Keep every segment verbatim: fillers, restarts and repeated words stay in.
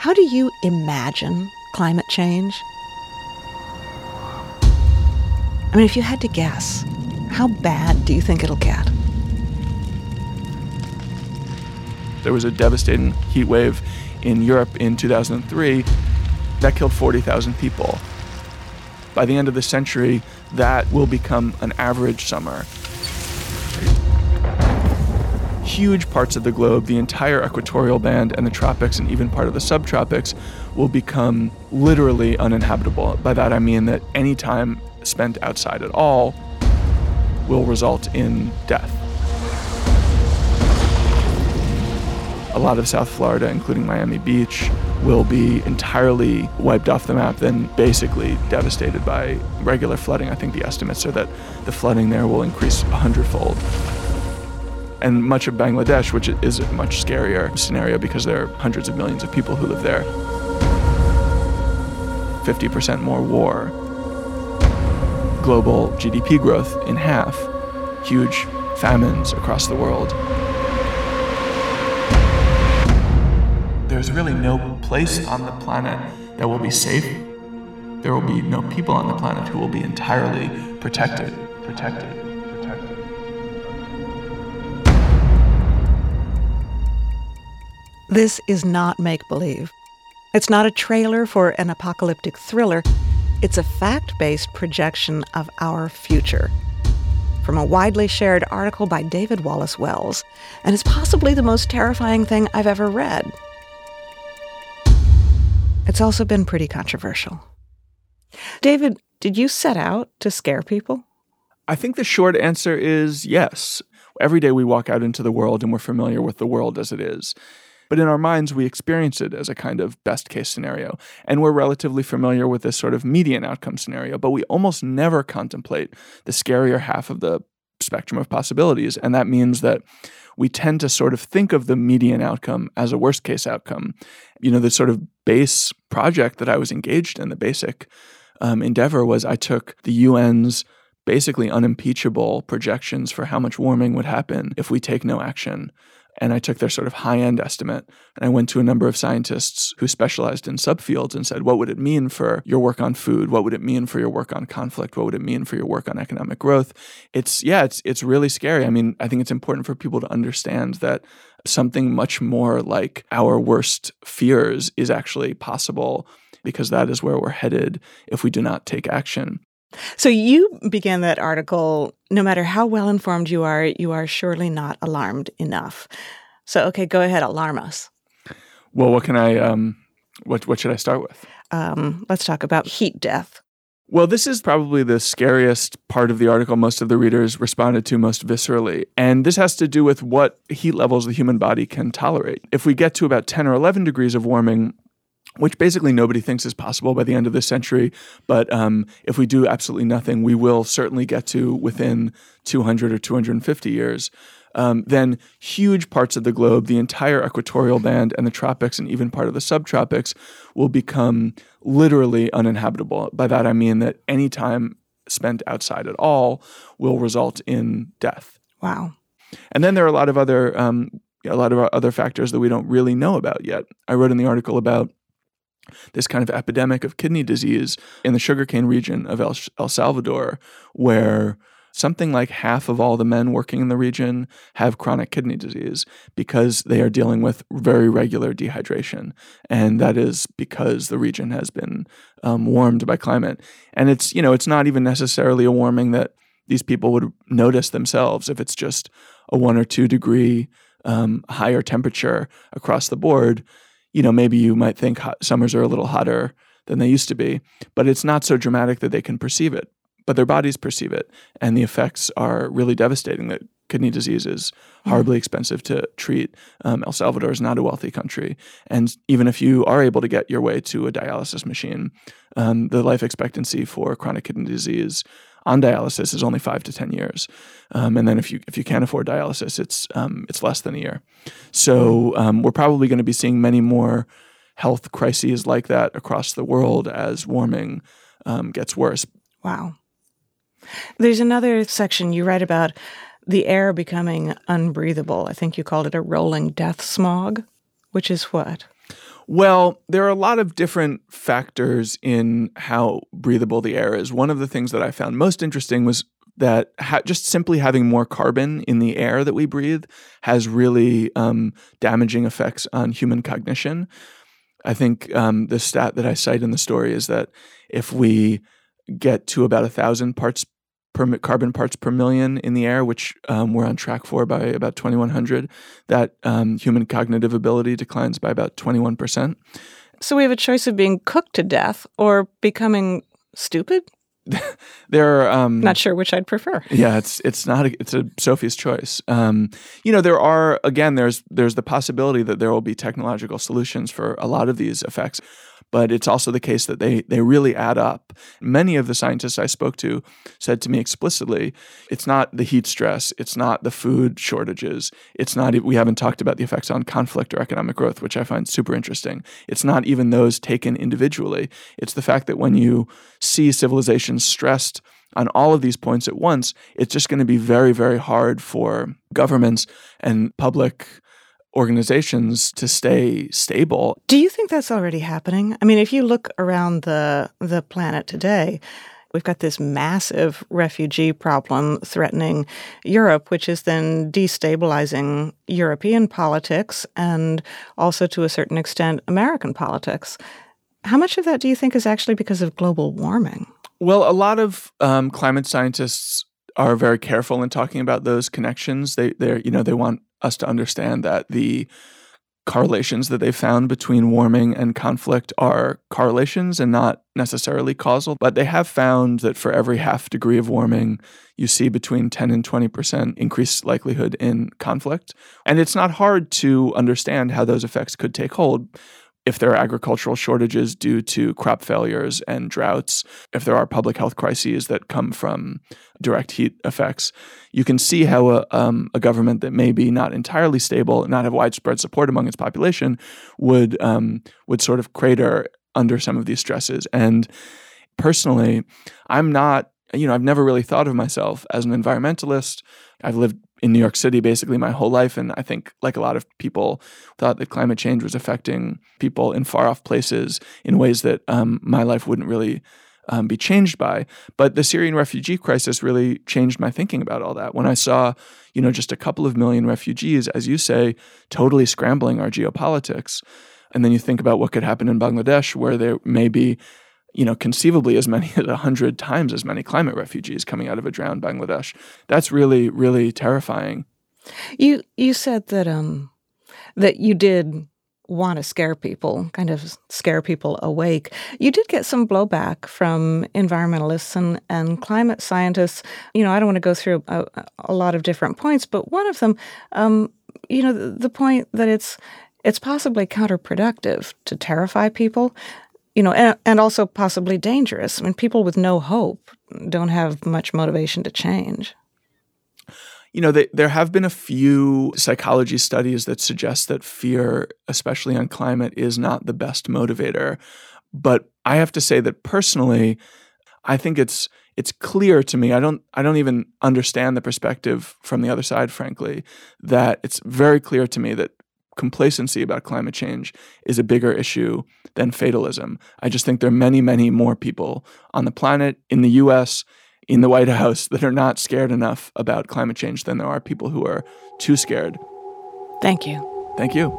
How do you imagine climate change? I mean, if you had to guess, how bad do you think it'll get? There was a devastating heat wave in Europe in two thousand three that killed forty thousand people. By the end of the century, that will become an average summer. Huge parts of the globe, the entire equatorial band and the tropics and even part of the subtropics, will become literally uninhabitable. By that I mean that any time spent outside at all will result in death. A lot of South Florida, including Miami Beach, will be entirely wiped off the map, then basically devastated by regular flooding. I think the estimates are that the flooding there will increase a hundredfold. And much of Bangladesh, which is a much scarier scenario because there are hundreds of millions of people who live there. fifty percent more war. Global G D P growth in half. Huge famines across the world. There's really no place on the planet that will be safe. There will be no people on the planet who will be entirely protected, protected, protected. This is not make-believe. It's not a trailer for an apocalyptic thriller. It's a fact-based projection of our future. From a widely shared article by David Wallace Wells, and it's possibly the most terrifying thing I've ever read. It's also been pretty controversial. David, did you set out to scare people? I think the short answer is yes. Every day we walk out into the world and we're familiar with the world as it is. But in our minds, we experience it as a kind of best-case scenario. And we're relatively familiar with this sort of median outcome scenario, but we almost never contemplate the scarier half of the spectrum of possibilities. And that means that we tend to sort of think of the median outcome as a worst-case outcome. You know, the sort of base project that I was engaged in, the basic um, endeavor was I took the U N's basically unimpeachable projections for how much warming would happen if we take no action. And I took their sort of high-end estimate, and I went to a number of scientists who specialized in subfields and said, what would it mean for your work on food? What would it mean for your work on conflict? What would it mean for your work on economic growth? It's, yeah, it's it's really scary. I mean, I think it's important for people to understand that something much more like our worst fears is actually possible, because that is where we're headed if we do not take action. So you began that article, no matter how well-informed you are, you are surely not alarmed enough. So, okay, go ahead, alarm us. Well, what can I, um, what, what should I start with? Um, let's talk about heat death. Well, this is probably the scariest part of the article most of the readers responded to most viscerally. And this has to do with what heat levels the human body can tolerate. If we get to about ten or eleven degrees of warming, which basically nobody thinks is possible by the end of this century. But um, if we do absolutely nothing, we will certainly get to within two hundred or two hundred fifty years. Um, then huge parts of the globe, the entire equatorial band and the tropics and even part of the subtropics will become literally uninhabitable. By that I mean that any time spent outside at all will result in death. Wow. And then there are a lot of other um, a lot of other factors that we don't really know about yet. I wrote in the article about this kind of epidemic of kidney disease in the sugarcane region of El, El Salvador, where something like half of all the men working in the region have chronic kidney disease because they are dealing with very regular dehydration. And that is because the region has been um, warmed by climate. And it's, you know, it's not even necessarily a warming that these people would notice themselves if it's just a one or two degree um, higher temperature across the board. You know, maybe you might think hot, summers are a little hotter than they used to be, but it's not so dramatic that they can perceive it. But their bodies perceive it, and the effects are really devastating. That kidney disease is horribly mm. expensive to treat. Um, El Salvador is not a wealthy country, and even if you are able to get your way to a dialysis machine, um, the life expectancy for chronic kidney disease on dialysis is only five to ten years, um, and then if you if you can't afford dialysis, it's um, it's less than a year. So um, we're probably going to be seeing many more health crises like that across the world as warming um, gets worse. Wow. There's another section you write about the air becoming unbreathable. I think you called it a rolling death smog, which is what? Well, there are a lot of different factors in how breathable the air is. One of the things that I found most interesting was that ha- just simply having more carbon in the air that we breathe has really um, damaging effects on human cognition. I think um, the stat that I cite in the story is that if we get to about a thousand parts per carbon parts per million in the air, which um, we're on track for by about twenty-one hundred, that um, human cognitive ability declines by about twenty-one percent. So we have a choice of being cooked to death or becoming stupid? There are um, not sure which I'd prefer. Yeah, it's it's not a, it's a Sophie's choice. Um, you know, there are again, there's there's the possibility that there will be technological solutions for a lot of these effects, but it's also the case that they they really add up. Many of the scientists I spoke to said to me explicitly, it's not the heat stress, it's not the food shortages, it's not we haven't talked about the effects on conflict or economic growth, which I find super interesting. It's not even those taken individually. It's the fact that when you see civilizations stressed on all of these points at once, it's just going to be very, very hard for governments and public organizations to stay stable. Do you think that's already happening? I mean, if you look around the the planet today, we've got this massive refugee problem threatening Europe, which is then destabilizing European politics and also to a certain extent American politics. How much of that do you think is actually because of global warming? Well, a lot of um, climate scientists are very careful in talking about those connections. They, they're, you know, they want us to understand that the correlations that they found between warming and conflict are correlations and not necessarily causal. But they have found that for every half degree of warming, you see between ten and twenty percent increased likelihood in conflict. And it's not hard to understand how those effects could take hold. If there are agricultural shortages due to crop failures and droughts, if there are public health crises that come from direct heat effects, you can see how a, um, a government that may be not entirely stable, not have widespread support among its population, would um, would sort of crater under some of these stresses. And personally, I'm not, you know, I've never really thought of myself as an environmentalist. I've lived in New York City basically my whole life, and I think, like a lot of people, thought that climate change was affecting people in far-off places in ways that um, my life wouldn't really um, be changed by. But the Syrian refugee crisis really changed my thinking about all that. When I saw, you know, just a couple of million refugees, as you say, totally scrambling our geopolitics, and then you think about what could happen in Bangladesh, where there may be, you know, conceivably as many as a hundred times as many climate refugees coming out of a drowned Bangladesh. That's really, really terrifying. You you said that um that you did want to scare people, kind of scare people awake. You did get some blowback from environmentalists and, and climate scientists. You know, I don't want to go through a, a lot of different points, but one of them, um, you know, the, the point that it's it's possibly counterproductive to terrify people. You know, and, and also possibly dangerous. I mean, people with no hope don't have much motivation to change. You know, they, there have been a few psychology studies that suggest that fear, especially on climate, is not the best motivator. But I have to say that personally, I think it's it's clear to me. I don't I don't even understand the perspective from the other side, frankly, that it's very clear to me that complacency about climate change is a bigger issue than fatalism. I just think there are many, many more people on the planet, in the U S, in the White House, that are not scared enough about climate change than there are people who are too scared. Thank you. Thank you.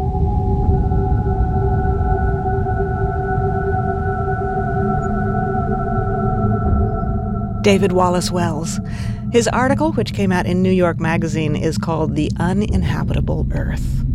David Wallace Wells. His article, which came out in New York Magazine, is called The Uninhabitable Earth.